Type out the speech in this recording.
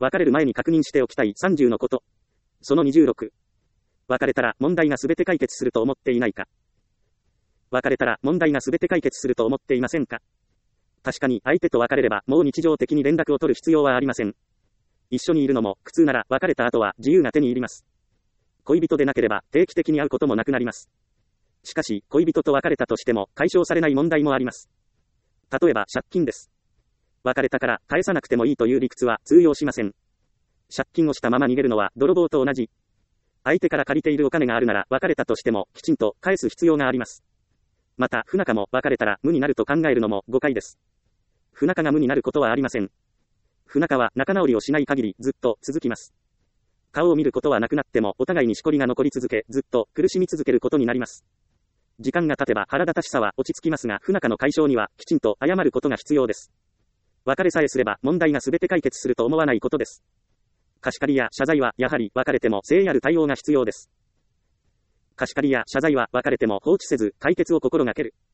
別れる前に確認しておきたい30のこと。その26。別れたら問題がすべて解決すると思っていないか。別れたら問題がすべて解決すると思っていませんか。確かに相手と別れればもう日常的に連絡を取る必要はありません。一緒にいるのも苦痛なら別れた後は自由が手に入ります。恋人でなければ定期的に会うこともなくなります。しかし恋人と別れたとしても解消されない問題もあります。例えば借金です。別れたから返さなくてもいいという理屈は通用しません。借金をしたまま逃げるのは泥棒と同じ。相手から借りているお金があるなら別れたとしてもきちんと返す必要があります。また不仲も別れたら無になると考えるのも誤解です。不仲が無になることはありません。不仲は仲直りをしない限りずっと続きます。顔を見ることはなくなってもお互いにしこりが残り続けずっと苦しみ続けることになります。時間が経てば腹立たしさは落ち着きますが不仲の解消にはきちんと謝ることが必要です。別れさえすれば問題が全て解決すると思わないことです。貸し借りや謝罪はやはり別れても誠意ある対応が必要です。貸し借りや謝罪は別れても放置せず解決を心がける。